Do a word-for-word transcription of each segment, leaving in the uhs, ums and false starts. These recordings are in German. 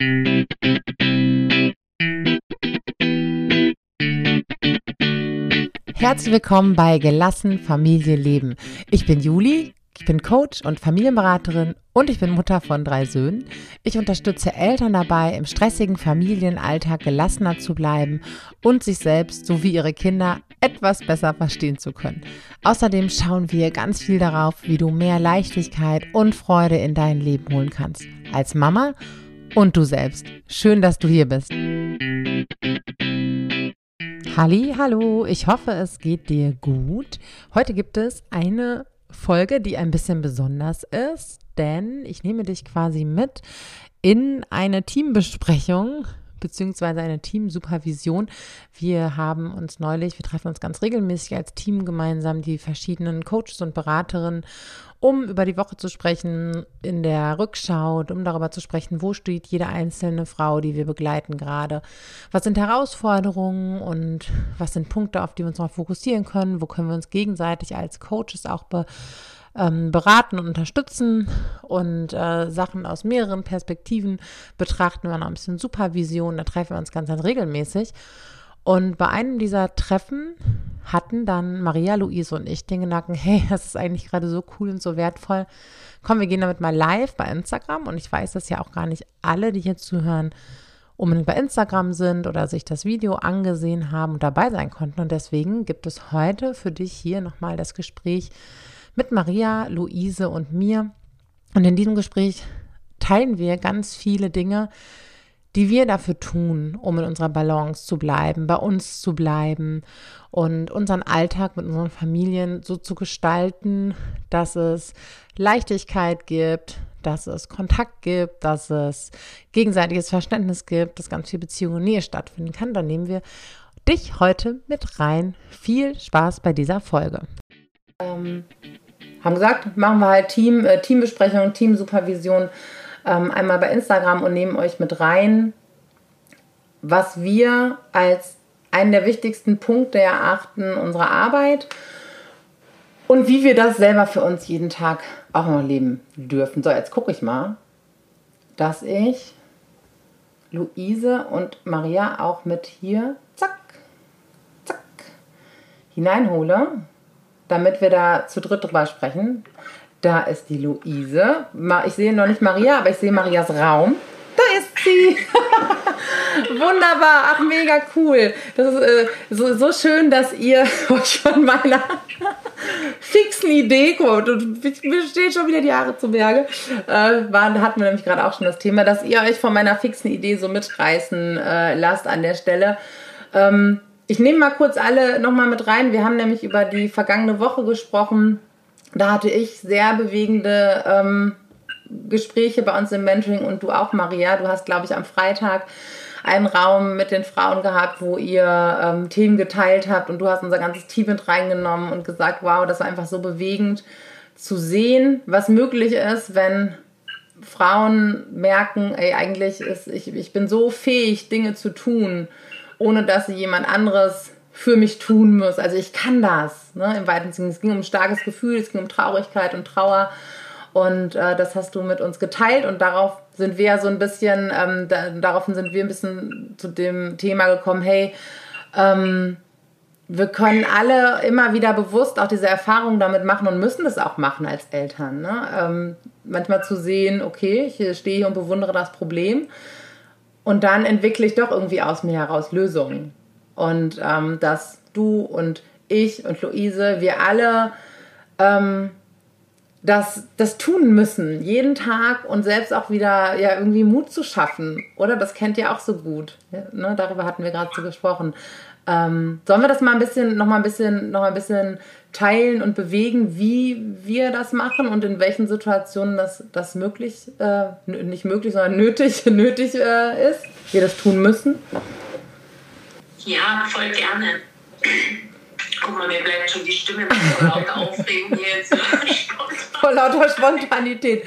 Herzlich willkommen bei Gelassen Familie leben. Ich bin Juli, ich bin Coach und Familienberaterin und ich bin Mutter von drei Söhnen. Ich unterstütze Eltern dabei, im stressigen Familienalltag gelassener zu bleiben und sich selbst sowie ihre Kinder etwas besser verstehen zu können. Außerdem schauen wir ganz viel darauf, wie du mehr Leichtigkeit und Freude in dein Leben holen kannst. Als Mama und du selbst. Schön, dass du hier bist. Halli, hallo, ich hoffe, es geht dir gut. Heute gibt es eine Folge, die ein bisschen besonders ist, denn ich nehme dich quasi mit in eine Teambesprechung beziehungsweise eine Teamsupervision. Wir haben uns neulich, wir treffen uns ganz regelmäßig als Team gemeinsam, die verschiedenen Coaches und Beraterinnen, um über die Woche zu sprechen, in der Rückschau, um darüber zu sprechen, wo steht jede einzelne Frau, die wir begleiten gerade, was sind Herausforderungen und was sind Punkte, auf die wir uns noch fokussieren können, wo können wir uns gegenseitig als Coaches auch be Ähm, beraten und unterstützen und äh, Sachen aus mehreren Perspektiven betrachten. Wir haben noch ein bisschen Supervision, da treffen wir uns ganz, ganz regelmäßig. Und bei einem dieser Treffen hatten dann Maria, Luise und ich den Gedanken, hey, das ist eigentlich gerade so cool und so wertvoll. Komm, wir gehen damit mal live bei Instagram. Und ich weiß, dass ja auch gar nicht alle, die hier zuhören, unbedingt bei Instagram sind oder sich das Video angesehen haben und dabei sein konnten. Und deswegen gibt es heute für dich hier nochmal das Gespräch mit Maria, Luise und mir. Und in diesem Gespräch teilen wir ganz viele Dinge, die wir dafür tun, um in unserer Balance zu bleiben, bei uns zu bleiben und unseren Alltag mit unseren Familien so zu gestalten, dass es Leichtigkeit gibt, dass es Kontakt gibt, dass es gegenseitiges Verständnis gibt, dass ganz viel Beziehung und Nähe stattfinden kann. Da nehmen wir dich heute mit rein. Viel Spaß bei dieser Folge. Ähm, haben gesagt, machen wir halt Team, äh, Teambesprechung, Teamsupervision ähm, einmal bei Instagram und nehmen euch mit rein, was wir als einen der wichtigsten Punkte erachten unserer Arbeit und wie wir das selber für uns jeden Tag auch noch leben dürfen. So, jetzt gucke ich mal, dass ich Luise und Maria auch mit hier, zack, zack, hineinhole, damit wir da zu dritt drüber sprechen. Da ist die Luise. Ich sehe noch nicht Maria, aber ich sehe Marias Raum. Da ist sie. Wunderbar. Ach, mega cool. Das ist äh, so, so schön, dass ihr euch von meiner fixen Idee, guck mal, mir steht schon wieder die Haare zu Berge, äh, waren, hatten wir nämlich gerade auch schon das Thema, dass ihr euch von meiner fixen Idee so mitreißen äh, lasst an der Stelle. Ähm, Ich nehme mal kurz alle nochmal mit rein. Wir haben nämlich über die vergangene Woche gesprochen. Da hatte ich sehr bewegende ähm, Gespräche bei uns im Mentoring und du auch, Maria. Du hast, glaube ich, am Freitag einen Raum mit den Frauen gehabt, wo ihr ähm, Themen geteilt habt und du hast unser ganzes Team mit reingenommen und gesagt, wow, das war einfach so bewegend zu sehen, was möglich ist, wenn Frauen merken, ey, eigentlich ist ich, ich bin so fähig, Dinge zu tun, ohne dass sie jemand anderes für mich tun muss. Also ich kann das, ne? Im weitesten Sinne. Es ging um ein starkes Gefühl, es ging um Traurigkeit und Trauer und äh, das hast du mit uns geteilt und darauf sind wir so ein bisschen, ähm, da, daraufhin sind wir ein bisschen zu dem Thema gekommen, hey, ähm, wir können alle immer wieder bewusst auch diese Erfahrungen damit machen und müssen das auch machen als Eltern. Ne? Ähm, manchmal zu sehen, okay, ich stehe hier und bewundere das Problem. Und dann entwickle ich doch irgendwie aus mir heraus Lösungen. Und ähm, dass du und ich und Luise, wir alle ähm, das, das tun müssen, jeden Tag und selbst auch wieder ja, irgendwie Mut zu schaffen. Oder? Das kennt ihr auch so gut. Ja, ne? Darüber hatten wir gerade so gesprochen. Ähm, sollen wir das mal ein bisschen, noch mal ein bisschen, noch mal ein bisschen teilen und bewegen, wie wir das machen und in welchen Situationen das, das möglich, äh, nicht möglich, sondern nötig, nötig äh, ist, wir das tun müssen? Ja, voll gerne. Guck mal, mir bleibt schon die Stimme vor lauter Aufregung hier jetzt. Vor lauter Spontanität.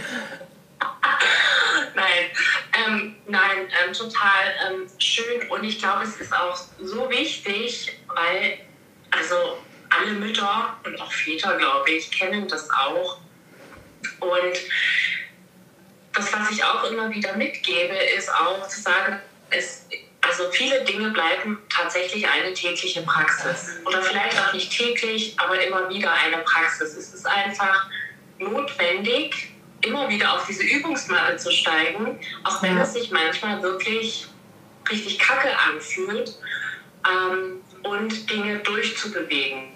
Nein, ähm, nein, ähm, total ähm, schön und ich glaube, es ist auch so wichtig, weil, also alle Mütter und auch Väter, glaube ich, kennen das auch und das, was ich auch immer wieder mitgebe, ist auch zu sagen, es, also viele Dinge bleiben tatsächlich eine tägliche Praxis. Oder vielleicht auch nicht täglich, aber immer wieder eine Praxis. Es ist einfach notwendig, immer wieder auf diese Übungsmatte zu steigen, auch wenn es sich manchmal wirklich richtig kacke anfühlt, ähm, und Dinge durchzubewegen.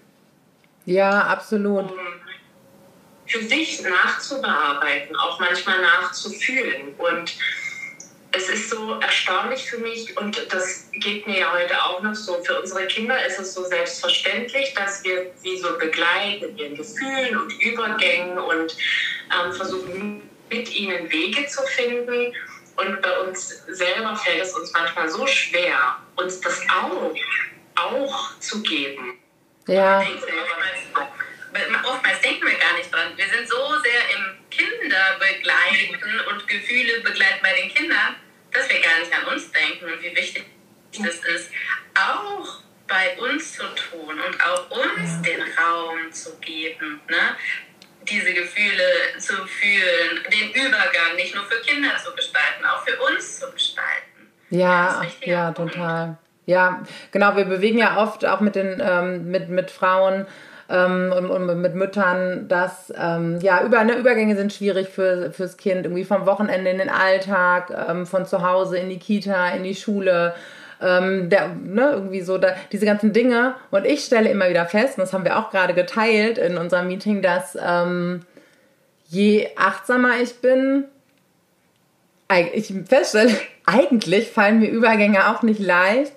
Ja, absolut. Um für sich nachzubearbeiten, auch manchmal nachzufühlen. Und es ist so erstaunlich für mich, und das geht mir ja heute auch noch so, für unsere Kinder ist es so selbstverständlich, dass wir sie so begleiten in ihren Gefühlen und Übergängen und ähm, versuchen, mit ihnen Wege zu finden. Und bei uns selber fällt es uns manchmal so schwer, uns das auch, auch zu geben. Ja. Oftmals denken wir gar nicht dran. Wir sind so sehr im Kinderbegleiten und Gefühle begleiten bei den Kindern, dass wir gar nicht an uns denken und wie wichtig das ist, auch bei uns zu tun und auch uns ja. den Raum zu geben, ne? Diese Gefühle zu fühlen, den Übergang nicht nur für Kinder zu gestalten, auch für uns zu gestalten. Ja, ja, total. Ja, genau, wir bewegen ja oft auch mit den ähm, mit, mit Frauen ähm, und, und mit Müttern, dass ähm, ja, über, ne, Übergänge sind schwierig für, fürs Kind, irgendwie vom Wochenende in den Alltag, ähm, von zu Hause in die Kita, in die Schule, ähm, der, ne, irgendwie so, da, diese ganzen Dinge. Und ich stelle immer wieder fest, und das haben wir auch gerade geteilt in unserem Meeting, dass ähm, je achtsamer ich bin, ich feststelle, eigentlich fallen mir Übergänge auch nicht leicht.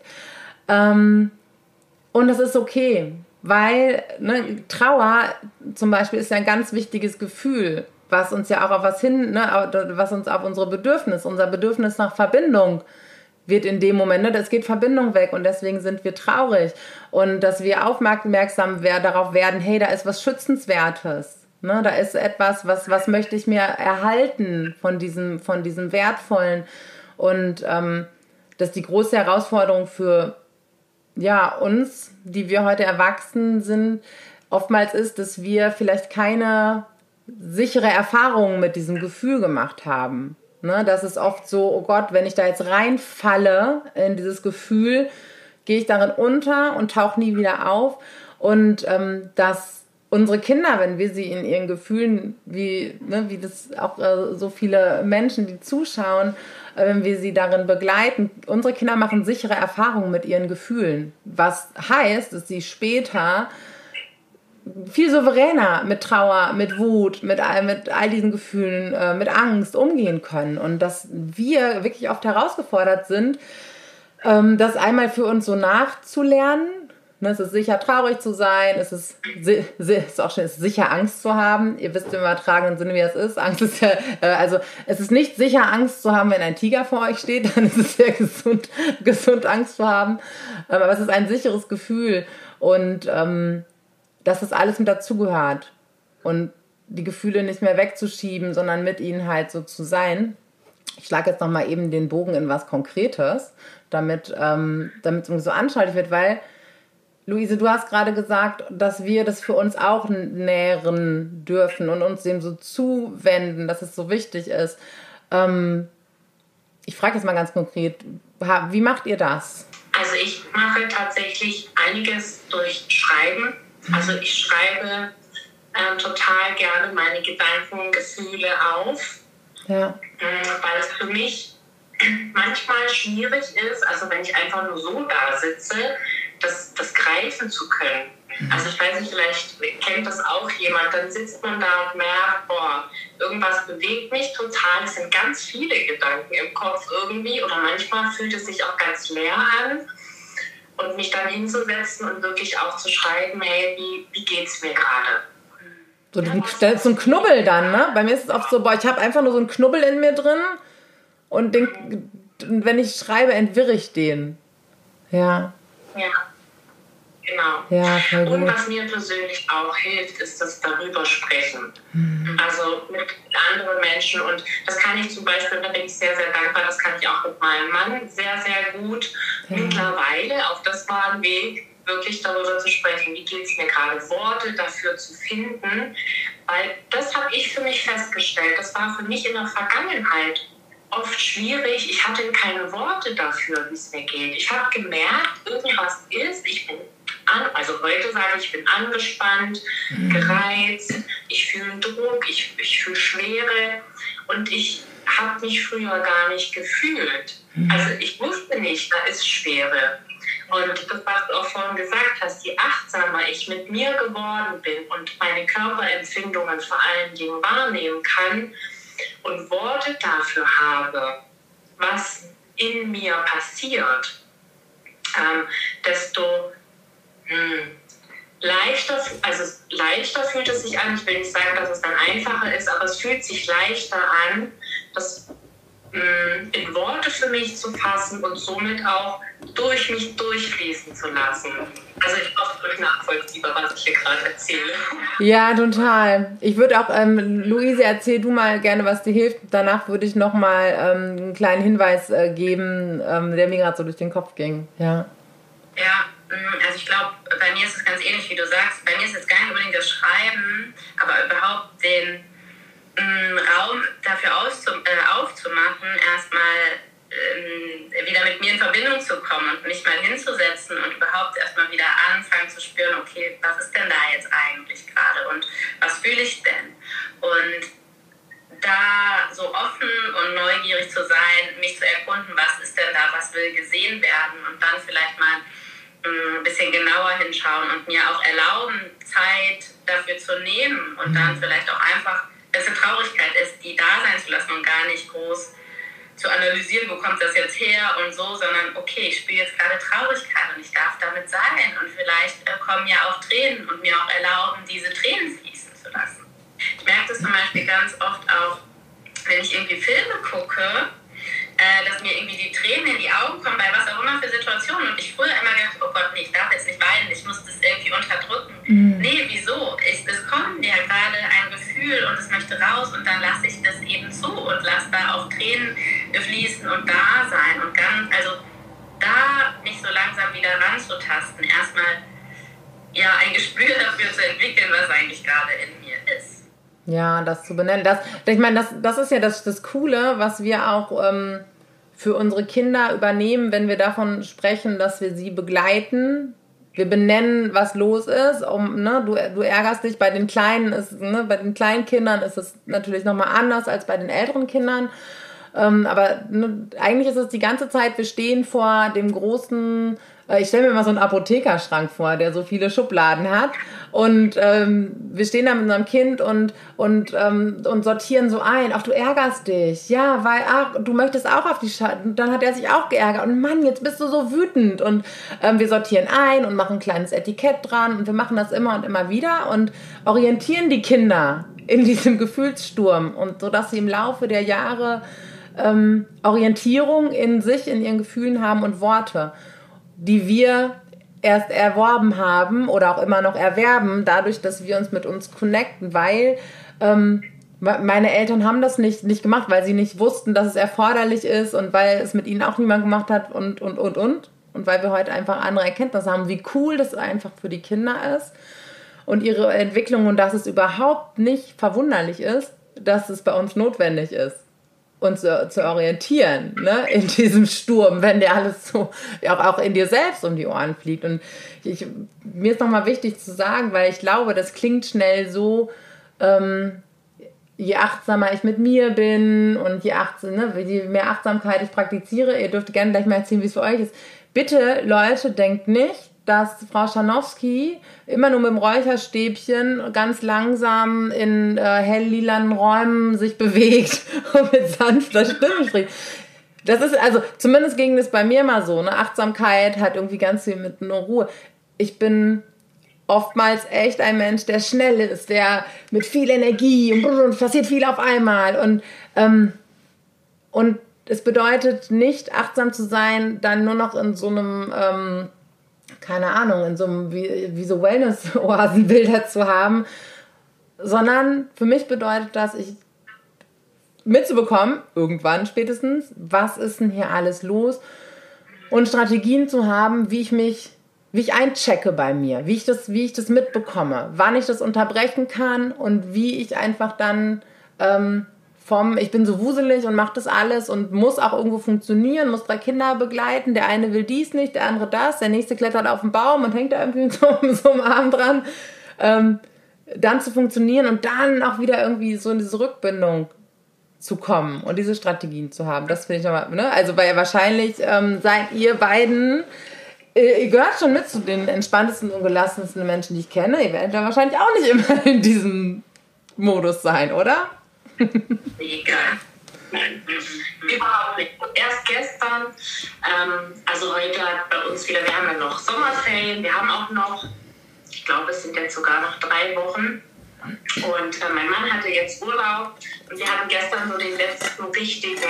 Ähm, und das ist okay, weil ne, Trauer zum Beispiel ist ja ein ganz wichtiges Gefühl, was uns ja auch auf was hin, ne, was uns auf unsere Bedürfnisse, unser Bedürfnis nach Verbindung wird in dem Moment, ne, das geht Verbindung weg und deswegen sind wir traurig. Und dass wir aufmerksam werden, darauf werden, hey, da ist was Schützenswertes. Ne, da ist etwas, was, was möchte ich mir erhalten von diesem, von diesem Wertvollen. Und ähm, dass die große Herausforderung für ja, uns, die wir heute erwachsen sind, oftmals ist, dass wir vielleicht keine sichere Erfahrung mit diesem Gefühl gemacht haben. Ne, das ist oft so, oh Gott, wenn ich da jetzt reinfalle in dieses Gefühl, gehe ich darin unter und tauche nie wieder auf. Und ähm, dass unsere Kinder, wenn wir sie in ihren Gefühlen, wie, ne, wie das auch äh, so viele Menschen, die zuschauen, äh, wenn wir sie darin begleiten, unsere Kinder machen sichere Erfahrungen mit ihren Gefühlen. Was heißt, dass sie später viel souveräner mit Trauer, mit Wut, mit all, mit all diesen Gefühlen, äh, mit Angst umgehen können. Und dass wir wirklich oft herausgefordert sind, ähm, das einmal für uns so nachzulernen. Es ist sicher, traurig zu sein, es ist, si- si- ist auch schön, es ist sicher, Angst zu haben. Ihr wisst im übertragenen Sinne, wie das ist. Angst ist ja, äh, also es ist nicht sicher, Angst zu haben, wenn ein Tiger vor euch steht, dann ist es sehr gesund, gesund Angst zu haben. Ähm, aber es ist ein sicheres Gefühl und ähm, dass das alles mit dazugehört. Und die Gefühle nicht mehr wegzuschieben, sondern mit ihnen halt so zu sein. Ich schlage jetzt nochmal eben den Bogen in was Konkretes, damit ähm, damit es irgendwie so anschaulich wird, weil Luise, du hast gerade gesagt, dass wir das für uns auch nähren dürfen und uns dem so zuwenden, dass es so wichtig ist. Ähm, ich frage jetzt mal ganz konkret, wie macht ihr das? Also ich mache tatsächlich einiges durch Schreiben. Also ich schreibe ähm, total gerne meine Gedanken, Gefühle auf, ja. äh, weil es für mich manchmal schwierig ist, also wenn ich einfach nur so da sitze, Das, das greifen zu können. Also ich weiß nicht, vielleicht kennt das auch jemand, dann sitzt man da und merkt, boah, irgendwas bewegt mich total, es sind ganz viele Gedanken im Kopf irgendwie oder manchmal fühlt es sich auch ganz leer an und mich dann hinzusetzen und wirklich auch zu schreiben, hey, wie, wie geht's mir gerade? So, ja, so ein Knubbel dann, ne? Bei mir ist es oft so, boah, ich habe einfach nur so einen Knubbel in mir drin und den, wenn ich schreibe, entwirre ich den. Ja. Ja, genau. Ja, voll gut. Und was mir persönlich auch hilft, ist das darüber sprechen. Mhm. Also mit anderen Menschen. Und das kann ich zum Beispiel, da bin ich sehr, sehr dankbar, das kann ich auch mit meinem Mann sehr, sehr gut. Ja. Mittlerweile, auch das war ein Weg, wirklich darüber zu sprechen, wie geht es mir gerade, Worte dafür zu finden, weil das habe ich für mich festgestellt. Das war für mich in der Vergangenheit oft schwierig. Ich hatte keine Worte dafür, wie es mir geht. Ich habe gemerkt, irgendwas ist, ich bin an, also heute sage ich, ich bin angespannt, mhm. gereizt, ich fühle Druck, ich, ich fühle Schwere und ich habe mich früher gar nicht gefühlt. Mhm. Also ich wusste nicht, da ist Schwere. Und das, was du auch vorhin gesagt hast, je achtsamer ich mit mir geworden bin und meine Körperempfindungen vor allen Dingen wahrnehmen kann und Worte dafür habe, was in mir passiert, ähm, desto mh, leichter, also leichter fühlt es sich an. Ich will nicht sagen, dass es dann einfacher ist, aber es fühlt sich leichter an, das mh, in Worte für mich zu fassen und somit auch durch mich durchfließen zu lassen. Also ich hoffe, es ist nachvollziehbar, was ich hier gerade erzähle. Ja, total. Ich würde auch, ähm, Luise, erzähl du mal gerne, was dir hilft. Danach würde ich nochmal ähm, einen kleinen Hinweis äh, geben, ähm, der mir gerade so durch den Kopf ging. Ja, ja, also ich glaube, bei mir ist es ganz ähnlich, wie du sagst. Bei mir ist jetzt gar nicht unbedingt das Schreiben, aber überhaupt den mh, Raum dafür auszum- äh, aufzumachen, erstmal wieder mit mir in Verbindung zu kommen und mich mal hinzusetzen und überhaupt erstmal wieder anfangen zu spüren, okay, was ist denn da jetzt eigentlich gerade und was fühle ich denn? Und da so offen und neugierig zu sein, mich zu erkunden, was ist denn da, was will gesehen werden und dann vielleicht mal ein bisschen genauer hinschauen und mir auch erlauben, Zeit dafür zu nehmen und dann vielleicht auch einfach, wenn es eine Traurigkeit ist, die da sein zu lassen und gar nicht groß zu analysieren, wo kommt das jetzt her und so, sondern okay, ich spüre jetzt gerade Traurigkeit und ich darf damit sein und vielleicht äh, kommen ja auch Tränen und mir auch erlauben, diese Tränen fließen zu lassen. Ich merke das zum Beispiel ganz oft auch, wenn ich irgendwie Filme gucke, äh, dass mir irgendwie die Tränen in die Augen kommen, bei was auch immer für Situationen und ich früher immer gedacht, oh Gott, nee, ich darf jetzt nicht weinen, ich muss das irgendwie unterdrücken. Mhm. Nee, wieso? Ich, es kommt ja gerade ein Gefühl und es möchte raus und dann lasse ich das eben zu und lasse da auch Tränen fließen und da sein und ganz, also da mich so langsam wieder ranzutasten, erstmal ja ein Gespür dafür zu entwickeln, was eigentlich gerade in mir ist. Ja, das zu benennen. Das, ich meine, das, das ist ja das, das Coole, was wir auch ähm, für unsere Kinder übernehmen, wenn wir davon sprechen, dass wir sie begleiten. Wir benennen, was los ist. Um, ne, du, du ärgerst dich. Bei den Kleinen ist, ne, bei den kleinen Kindern ist es natürlich nochmal anders als bei den älteren Kindern. Ähm, aber ne, eigentlich ist es die ganze Zeit, wir stehen vor dem großen, äh, ich stelle mir mal so einen Apothekerschrank vor, der so viele Schubladen hat und ähm, wir stehen da mit unserem Kind und, und, ähm, und sortieren so ein, ach, du ärgerst dich, ja, weil, ach, du möchtest auch auf die Schatten, dann hat er sich auch geärgert und Mann, jetzt bist du so wütend und ähm, wir sortieren ein und machen ein kleines Etikett dran und wir machen das immer und immer wieder und orientieren die Kinder in diesem Gefühlssturm und so, dass sie im Laufe der Jahre Ähm, Orientierung in sich, in ihren Gefühlen haben und Worte, die wir erst erworben haben oder auch immer noch erwerben, dadurch, dass wir uns mit uns connecten, weil ähm, meine Eltern haben das nicht, nicht gemacht, weil sie nicht wussten, dass es erforderlich ist und weil es mit ihnen auch niemand gemacht hat und, und, und, und. Und weil wir heute einfach andere Erkenntnisse haben, wie cool das einfach für die Kinder ist und ihre Entwicklung und dass es überhaupt nicht verwunderlich ist, dass es bei uns notwendig ist, uns zu, zu orientieren, ne, in diesem Sturm, wenn dir alles so, auch, auch in dir selbst um die Ohren fliegt. Und ich, mir ist nochmal wichtig zu sagen, weil ich glaube, das klingt schnell so, ähm, je achtsamer ich mit mir bin und je, achtsam, ne, je mehr Achtsamkeit ich praktiziere, ihr dürft gerne gleich mal erzählen, wie es für euch ist. Bitte, Leute, denkt nicht, dass Frau Schanowski immer nur mit dem Räucherstäbchen ganz langsam in äh, hell-lilanen Räumen sich bewegt und mit sanfter Stimme spricht. Das ist, also, zumindest ging das bei mir mal so, ne? Achtsamkeit hat irgendwie ganz viel mit nur Ruhe. Ich bin oftmals echt ein Mensch, der schnell ist, der mit viel Energie und, und passiert viel auf einmal und, ähm, und es bedeutet nicht, achtsam zu sein, dann nur noch in so einem, ähm, keine Ahnung, in so einem, wie, wie so Wellness-Oasenbilder zu haben, sondern für mich bedeutet das, ich mitzubekommen, irgendwann spätestens, was ist denn hier alles los und Strategien zu haben, wie ich mich wie ich einchecke bei mir, wie ich das, wie ich das mitbekomme, wann ich das unterbrechen kann und wie ich einfach dann ähm, vom, ich bin so wuselig und mache das alles und muss auch irgendwo funktionieren, muss drei Kinder begleiten, der eine will dies nicht, der andere das, der nächste klettert auf den Baum und hängt da irgendwie mit so, mit so einem Arm dran, ähm, dann zu funktionieren und dann auch wieder irgendwie so in diese Rückbindung zu kommen und diese Strategien zu haben. Das finde ich nochmal, ne? Also, weil wahrscheinlich ähm, seid ihr beiden, äh, ihr gehört schon mit zu den entspanntesten und gelassensten Menschen, die ich kenne. Ihr werdet ja wahrscheinlich auch nicht immer in diesem Modus sein, oder? Mega. Nein, überhaupt nicht. Und erst gestern, ähm, also heute hat bei uns wieder, wir haben ja noch Sommerferien, wir haben auch noch, ich glaube, es sind jetzt sogar noch drei Wochen. Und äh, mein Mann hatte jetzt Urlaub und wir hatten gestern so den letzten richtigen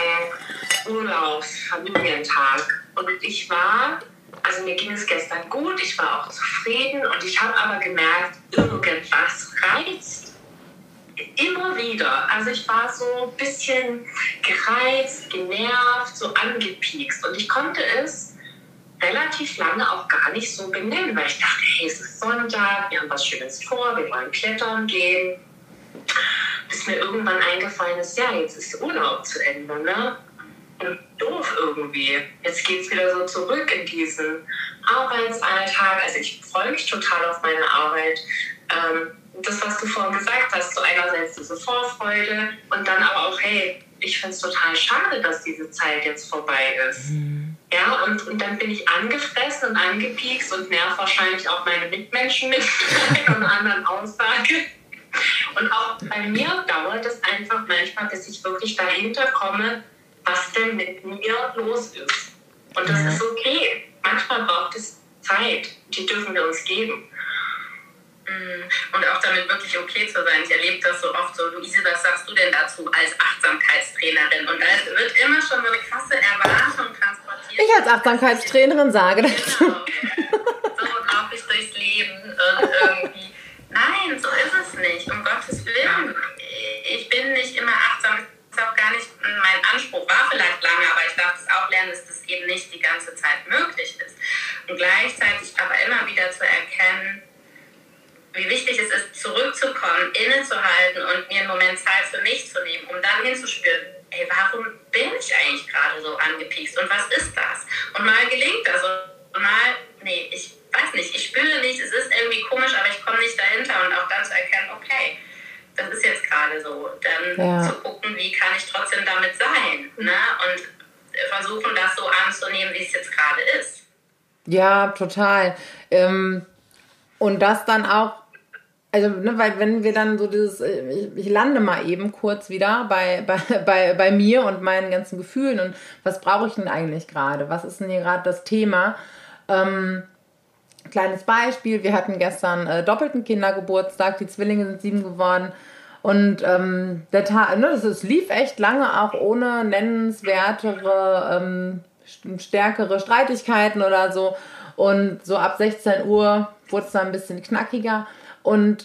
Urlaubsfamilientag. Und ich war, also mir ging es gestern gut, ich war auch zufrieden und ich habe aber gemerkt, irgendwas reizt immer wieder. Also ich war so ein bisschen gereizt, genervt, so angepiekst und ich konnte es relativ lange auch gar nicht so benennen, weil ich dachte, hey, es ist Sonntag, wir haben was Schönes vor, wir wollen klettern gehen. Bis mir irgendwann eingefallen ist, ja, jetzt ist Urlaub zu Ende, ne? Und doof irgendwie. Jetzt geht es wieder so zurück in diesen Arbeitsalltag. Also ich freue mich total auf meine Arbeit. Ähm, das, was du vorhin gesagt hast, so einerseits diese Vorfreude und dann aber auch, hey, ich finde es total schade, dass diese Zeit jetzt vorbei ist. Mhm. Ja, und, und dann bin ich angefressen und angepiekst und nerv wahrscheinlich auch meine Mitmenschen mit einer anderen Aussage. Und auch bei mir dauert es einfach manchmal, bis ich wirklich dahinter komme, was denn mit mir los ist. Und das ist okay. Manchmal braucht es Zeit, die dürfen wir uns geben. Und auch damit wirklich okay zu sein. Ich erlebe das so oft so. Luise, was sagst du denn dazu als Achtsamkeitstrainerin? Und da wird immer schon so eine krasse Erwartung transportiert. Ich als Achtsamkeitstrainerin sage dazu. Genau. So laufe ich durchs Leben und irgendwie, nein, so ist es nicht. Um Gottes Willen. Ich bin nicht immer achtsam. Das ist auch gar nicht mein Anspruch. War vielleicht lange, aber ich darf es auch lernen, dass das eben nicht die ganze Zeit möglich ist. Und gleichzeitig aber immer wieder zu erkennen, wie wichtig es ist, zurückzukommen, innezuhalten und mir einen Moment Zeit für mich zu nehmen, um dann hinzuspüren, ey, warum bin ich eigentlich gerade so angepiekst und was ist das? Und mal gelingt das und mal, nee, ich weiß nicht, ich spüre nicht, es ist irgendwie komisch, aber ich komme nicht dahinter und auch dann zu erkennen, okay, das ist jetzt gerade so. Dann ja. zu gucken, wie kann ich trotzdem damit sein, ne? Und versuchen, das so anzunehmen, wie es jetzt gerade ist. Ja, total. Ähm Und das dann auch, also, ne, weil wenn wir dann so dieses, ich, ich lande mal eben kurz wieder bei, bei, bei, bei mir und meinen ganzen Gefühlen und was brauche ich denn eigentlich gerade? Was ist denn hier gerade das Thema? Ähm, kleines Beispiel, wir hatten gestern äh, doppelten Kindergeburtstag, die Zwillinge sind sieben geworden und ähm, der Tag, ne, das, es lief echt lange auch ohne nennenswertere, ähm, stärkere Streitigkeiten oder so. Und so ab sechzehn Uhr wurde es dann ein bisschen knackiger. Und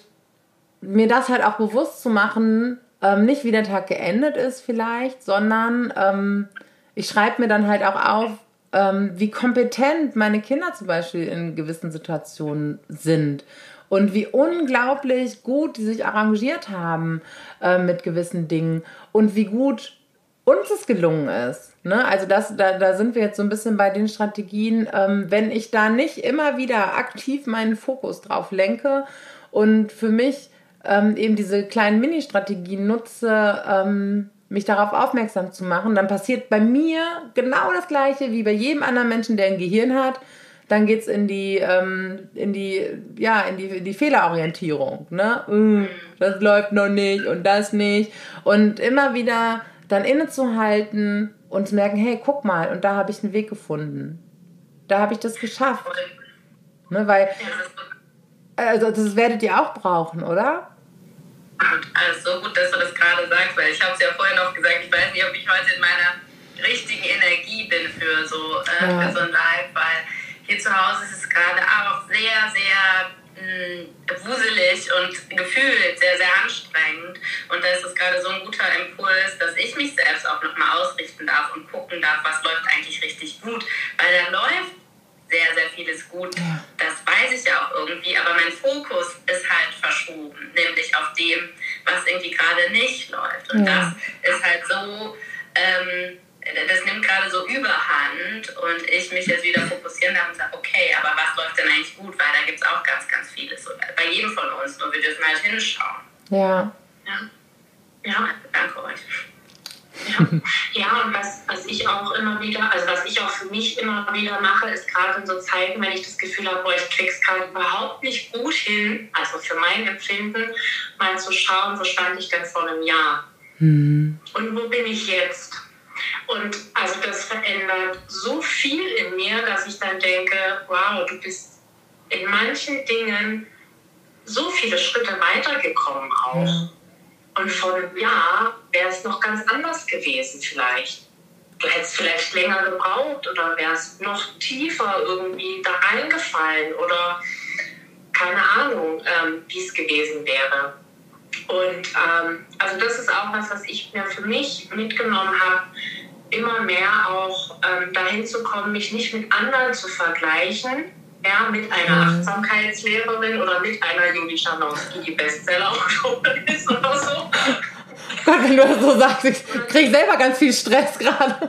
mir das halt auch bewusst zu machen, ähm, nicht wie der Tag geendet ist vielleicht, sondern ähm, ich schreibe mir dann halt auch auf, ähm, wie kompetent meine Kinder zum Beispiel in gewissen Situationen sind. Und wie unglaublich gut die sich arrangiert haben äh, mit gewissen Dingen. Und wie gut uns es gelungen ist. Ne? Also das, da, da sind wir jetzt so ein bisschen bei den Strategien, ähm, wenn ich da nicht immer wieder aktiv meinen Fokus drauf lenke und für mich ähm, eben diese kleinen Mini-Strategien nutze, ähm, mich darauf aufmerksam zu machen, dann passiert bei mir genau das Gleiche wie bei jedem anderen Menschen, der ein Gehirn hat. Dann geht's in die, ähm, in die, ja, in die, in die Fehlerorientierung. Ne? Mm, das läuft noch nicht und das nicht. Und immer wieder dann innezuhalten und zu merken, hey, guck mal, und da habe ich einen Weg gefunden. Da habe ich das geschafft. Ne, weil, also das werdet ihr auch brauchen, oder? Also so gut, dass du das gerade sagst, weil ich habe es ja vorhin auch gesagt, ich weiß nicht, ob ich heute in meiner richtigen Energie bin für so, äh, ja. für so ein Live, weil hier zu Hause ist es gerade auch sehr, sehr wuselig und gefühlt sehr, sehr anstrengend. Und da ist es gerade so ein guter Impuls, dass ich mich selbst auch nochmal ausrichten darf und gucken darf, was läuft eigentlich richtig gut. Weil da läuft sehr, sehr vieles gut, dass weiß ich ja auch irgendwie, aber mein Fokus ist halt verschoben, nämlich auf dem, was irgendwie gerade nicht läuft. Und ja. das ist halt so, ähm, das nimmt gerade so Überhand und ich mich jetzt wieder fokussieren darf und sage, okay, aber was läuft denn eigentlich gut? Weil da gibt es auch ganz, ganz vieles. Bei jedem von uns, nur wir dürfen halt hinschauen. Ja. Ja, ja. Danke euch. Ja, ja, und was, was ich auch immer wieder, also was ich auch für mich immer wieder mache, ist gerade in so Zeiten, wenn ich das Gefühl habe, boah, ich krieg's gerade überhaupt nicht gut hin, also für mein Empfinden, mal zu schauen, wo stand ich denn vor einem Jahr? Mhm. Und wo bin ich jetzt? Und also das verändert so viel in mir, dass ich dann denke, wow, du bist in manchen Dingen so viele Schritte weitergekommen auch. Ja. Und vor einem Jahr wäre es noch ganz anders gewesen vielleicht. Du hättest vielleicht länger gebraucht oder wärst noch tiefer irgendwie da reingefallen oder keine Ahnung, ähm, wie es gewesen wäre. Und ähm, also das ist auch was, was ich mir für mich mitgenommen habe, immer mehr auch ähm, dahin zu kommen, mich nicht mit anderen zu vergleichen, ja, mit einer mhm. Achtsamkeitslehrerin oder mit einer Juli Schanowski, die Bestseller-Autorin ist oder so. Gott, wenn du das so sagst, ich kriege selber ganz viel Stress gerade.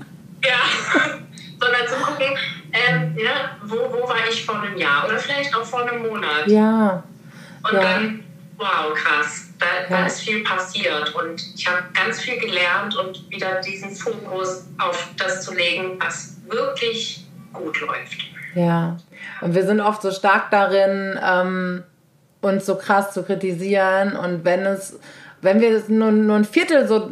Ja, sondern zu gucken, ähm, ja, wo, wo war ich vor einem Jahr oder vielleicht auch vor einem Monat. Ja. Und ja. dann, wow, krass, da, ja. da ist viel passiert und ich habe ganz viel gelernt und wieder diesen Fokus auf das zu legen, was wirklich gut läuft. Ja, und wir sind oft so stark darin, ähm, uns so krass zu kritisieren und wenn es, wenn wir nur, nur ein Viertel so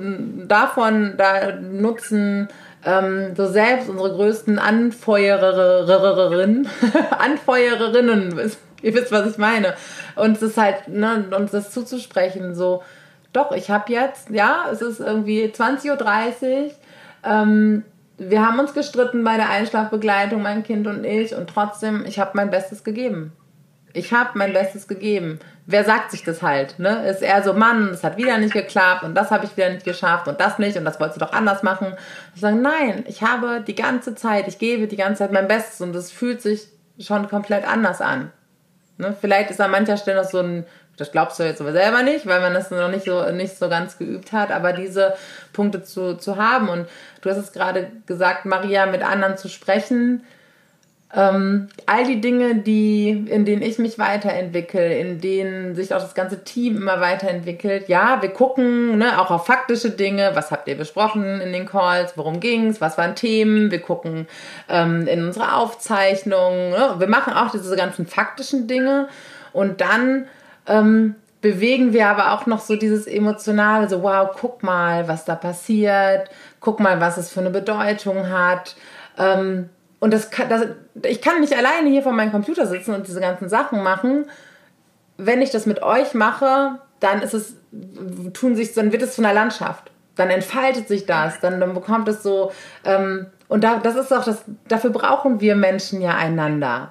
davon da nutzen, ähm, so selbst unsere größten Anfeuererinnen, Anfeuererinnen, ihr wisst, was ich meine, uns das halt, ne, uns das zuzusprechen, so, doch, ich habe jetzt, ja, es ist irgendwie zwanzig Uhr dreißig, ähm, wir haben uns gestritten bei der Einschlafbegleitung, mein Kind und ich, und trotzdem, ich habe mein Bestes gegeben. Ich habe mein Bestes gegeben. Wer sagt sich das halt? Ne? Ist eher so, Mann, es hat wieder nicht geklappt und das habe ich wieder nicht geschafft und das nicht und das wolltest du doch anders machen. Ich sage, nein, ich habe die ganze Zeit, ich gebe die ganze Zeit mein Bestes und es fühlt sich schon komplett anders an. Ne? Vielleicht ist an mancher Stelle noch so ein, das glaubst du jetzt aber selber nicht, weil man das noch nicht so, nicht so ganz geübt hat, aber diese Punkte zu, zu haben. Und du hast es gerade gesagt, Maria, mit anderen zu sprechen. Ähm, all die Dinge, die, in denen ich mich weiterentwickle, in denen sich auch das ganze Team immer weiterentwickelt. Ja, wir gucken, ne, auch auf faktische Dinge. Was habt ihr besprochen in den Calls? Worum ging's? Was waren Themen? Wir gucken ähm, in unsere Aufzeichnungen. Ne? Wir machen auch diese ganzen faktischen Dinge. Und dann Ähm, bewegen wir aber auch noch so dieses Emotionale, so wow, guck mal, was da passiert, guck mal, was es für eine Bedeutung hat. Ähm, und das kann, das, ich kann nicht alleine hier vor meinem Computer sitzen und diese ganzen Sachen machen. Wenn ich das mit euch mache, dann ist es, tun sich, dann wird es zu einer Landschaft. Dann entfaltet sich das, dann, dann bekommt es so, ähm, und da, das ist auch das, dafür brauchen wir Menschen ja einander.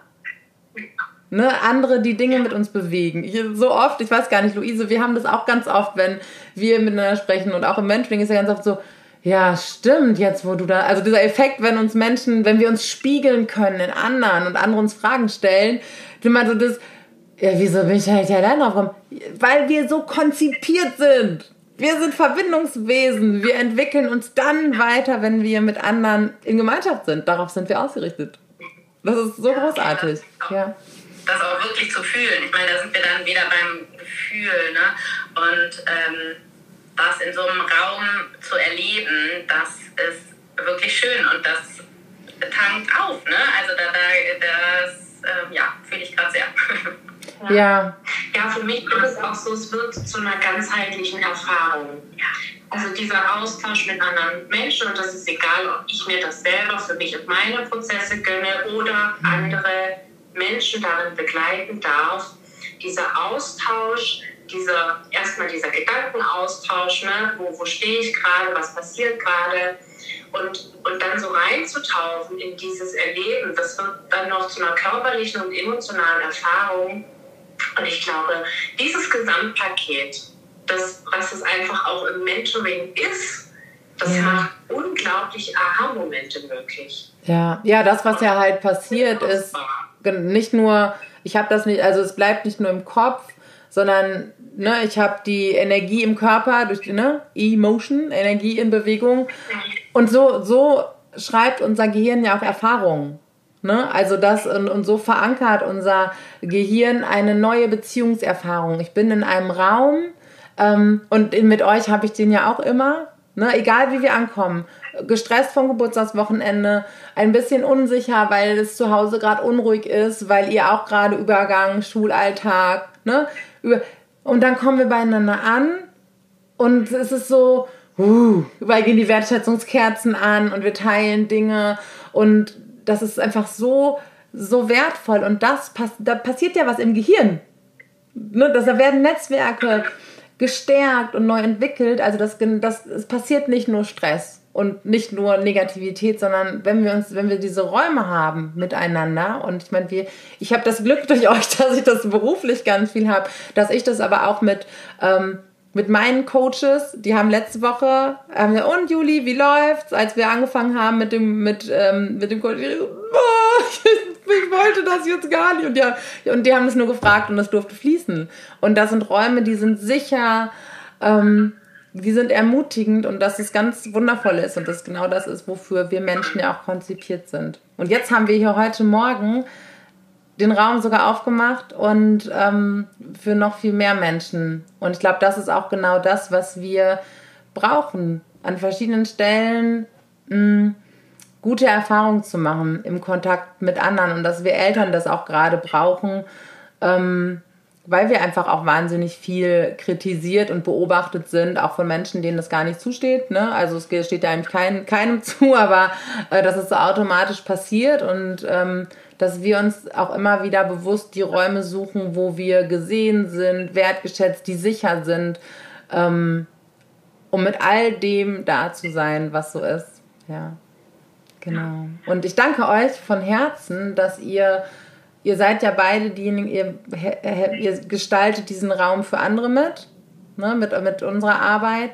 Ne, andere, die Dinge mit uns bewegen. Ich, so oft, ich weiß gar nicht, Luise, wir haben das auch ganz oft, wenn wir miteinander sprechen und auch im Mentoring ist ja ganz oft so, ja, stimmt, jetzt wo du da, also dieser Effekt, wenn uns Menschen, wenn wir uns spiegeln können in anderen und andere uns Fragen stellen, immer so das, ja, wieso bin ich halt allein drauf gekommen? Weil wir so konzipiert sind. Wir sind Verbindungswesen. Wir entwickeln uns dann weiter, wenn wir mit anderen in Gemeinschaft sind. Darauf sind wir ausgerichtet. Das ist so großartig. Ja. Das auch wirklich zu fühlen. Ich meine, da sind wir dann wieder beim Gefühl, ne? Und ähm, das in so einem Raum zu erleben, das ist wirklich schön und das tankt auf, ne? Also da, da das ähm, ja, fühle ich gerade sehr. Ja. Ja, für mich ist es auch so, es wird zu einer ganzheitlichen Erfahrung. Also dieser Austausch mit anderen Menschen, und das ist egal, ob ich mir das selber für mich und meine Prozesse gönne oder andere Menschen darin begleiten darf, dieser Austausch, dieser, erstmal dieser Gedankenaustausch, ne, wo, wo stehe ich gerade, was passiert gerade, und, und dann so reinzutauchen in dieses Erleben, das wird dann noch zu einer körperlichen und emotionalen Erfahrung. Und ich glaube, dieses Gesamtpaket, das, was es einfach auch im Mentoring ist, das ja. macht unglaublich Aha-Momente möglich. Ja, ja, das, was ja halt passiert ist, nicht nur ich habe das nicht, also es bleibt nicht nur im Kopf, sondern ne, ich habe die Energie im Körper durch ne, Emotion, Energie in Bewegung. Und so, so schreibt unser Gehirn ja auch Erfahrungen. Ne? Also das und, und so verankert unser Gehirn eine neue Beziehungserfahrung. Ich bin in einem Raum ähm, und mit euch habe ich den ja auch immer, ne? Egal wie wir ankommen, gestresst vom Geburtstagswochenende, ein bisschen unsicher, weil es zu Hause gerade unruhig ist, weil ihr auch gerade Übergang, Schulalltag, ne? Und dann kommen wir beieinander an und es ist so, uh, weil gehen die Wertschätzungskerzen an und wir teilen Dinge und das ist einfach so, so wertvoll und das da passiert ja was im Gehirn. Ne? Da werden Netzwerke gestärkt und neu entwickelt. Also das, das, es passiert nicht nur Stress und nicht nur Negativität, sondern wenn wir uns, wenn wir diese Räume haben miteinander und ich meine, wir, ich habe das Glück durch euch, dass ich das beruflich ganz viel habe, dass ich das aber auch mit ähm, mit meinen Coaches, die haben letzte Woche, ähm, und Juli, wie läuft's? Als wir angefangen haben mit dem, mit, ähm, mit dem Coach, ich, oh, ich, ich wollte das jetzt gar nicht. Und die, und die haben das nur gefragt und das durfte fließen. Und das sind Räume, die sind sicher, ähm, die sind ermutigend und dass es ganz wundervoll ist und das genau das ist, wofür wir Menschen ja auch konzipiert sind. Und jetzt haben wir hier heute Morgen den Raum sogar aufgemacht und ähm, für noch viel mehr Menschen. Und ich glaube, das ist auch genau das, was wir brauchen, an verschiedenen Stellen mh, gute Erfahrungen zu machen im Kontakt mit anderen und dass wir Eltern das auch gerade brauchen, ähm, weil wir einfach auch wahnsinnig viel kritisiert und beobachtet sind, auch von Menschen, denen das gar nicht zusteht. Ne? Also es steht ja eigentlich kein, keinem zu, aber äh, dass es so automatisch passiert und ähm, dass wir uns auch immer wieder bewusst die Räume suchen, wo wir gesehen sind, wertgeschätzt, die sicher sind, ähm, um mit all dem da zu sein, was so ist. Ja, genau. Und ich danke euch von Herzen, dass ihr, ihr seid ja beide diejenigen, ihr, ihr gestaltet diesen Raum für andere mit, ne, mit, mit unserer Arbeit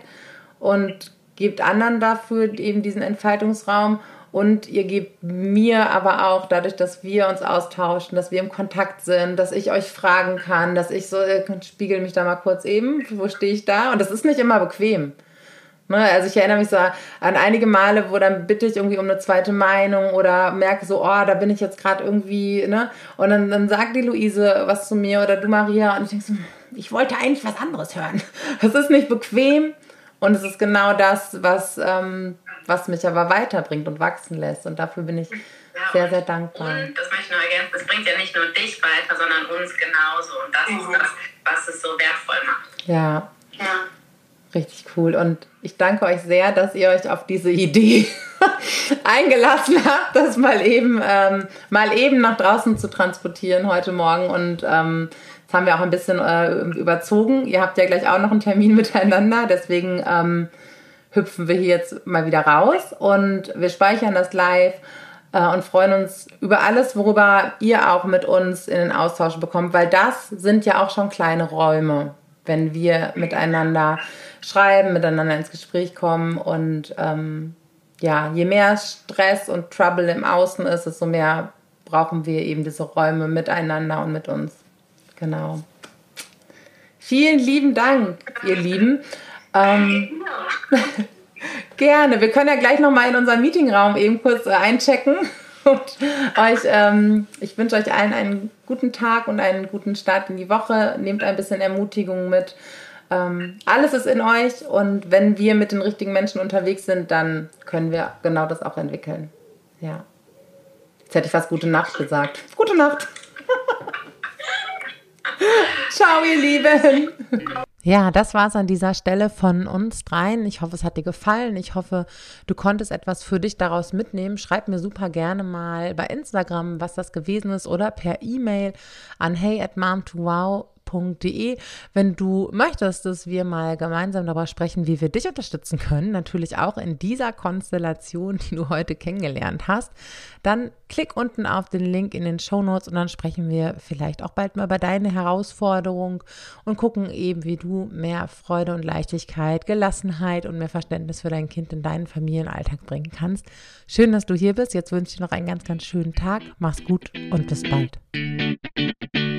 und gebt anderen dafür eben diesen Entfaltungsraum. Und ihr gebt mir aber auch, dadurch, dass wir uns austauschen, dass wir im Kontakt sind, dass ich euch fragen kann, dass ich so, ihr könnt, spiegel mich da mal kurz eben, wo stehe ich da? Und das ist nicht immer bequem. Ne? Also ich erinnere mich so an einige Male, wo dann bitte ich irgendwie um eine zweite Meinung oder merke so, oh, da bin ich jetzt gerade irgendwie, ne? Und dann, dann sagt die Luise was zu mir oder du Maria und ich denke so, ich wollte eigentlich was anderes hören. Das ist nicht bequem und es ist genau das, was... Ähm, was mich aber weiterbringt und wachsen lässt. Und dafür bin ich ja, sehr, sehr dankbar. Und das möchte ich noch ergänzen, es bringt ja nicht nur dich weiter, sondern uns genauso. Und das mhm. ist das, was es so wertvoll macht. Ja. ja, richtig cool. Und ich danke euch sehr, dass ihr euch auf diese Idee eingelassen habt, das mal eben, ähm, mal eben nach draußen zu transportieren heute Morgen. Und ähm, das haben wir auch ein bisschen äh, überzogen. Ihr habt ja gleich auch noch einen Termin miteinander. Deswegen... Ähm, hüpfen wir hier jetzt mal wieder raus und wir speichern das live äh, und freuen uns über alles, worüber ihr auch mit uns in den Austausch bekommt, weil das sind ja auch schon kleine Räume, wenn wir miteinander schreiben, miteinander ins Gespräch kommen und ähm, ja, je mehr Stress und Trouble im Außen ist, desto mehr brauchen wir eben diese Räume miteinander und mit uns. Genau. Vielen lieben Dank, ihr Lieben. Ähm, gerne. Wir können ja gleich nochmal in unseren Meetingraum eben kurz äh, einchecken und euch, ähm, ich wünsche euch allen einen guten Tag und einen guten Start in die Woche. Nehmt ein bisschen Ermutigung mit. Ähm, alles ist in euch und wenn wir mit den richtigen Menschen unterwegs sind, dann können wir genau das auch entwickeln. Ja. Jetzt hätte ich fast gute Nacht gesagt. Gute Nacht. Ciao, ihr Lieben. Ja, das war's an dieser Stelle von uns dreien. Ich hoffe, es hat dir gefallen. Ich hoffe, du konntest etwas für dich daraus mitnehmen. Schreib mir super gerne mal bei Instagram, was das gewesen ist oder per E-Mail an hey at mom to wow punkt de. Wenn du möchtest, dass wir mal gemeinsam darüber sprechen, wie wir dich unterstützen können, natürlich auch in dieser Konstellation, die du heute kennengelernt hast, dann klick unten auf den Link in den Shownotes und dann sprechen wir vielleicht auch bald mal über deine Herausforderung und gucken eben, wie du mehr Freude und Leichtigkeit, Gelassenheit und mehr Verständnis für dein Kind in deinen Familienalltag bringen kannst. Schön, dass du hier bist. Jetzt wünsche ich dir noch einen ganz, ganz schönen Tag. Mach's gut und bis bald.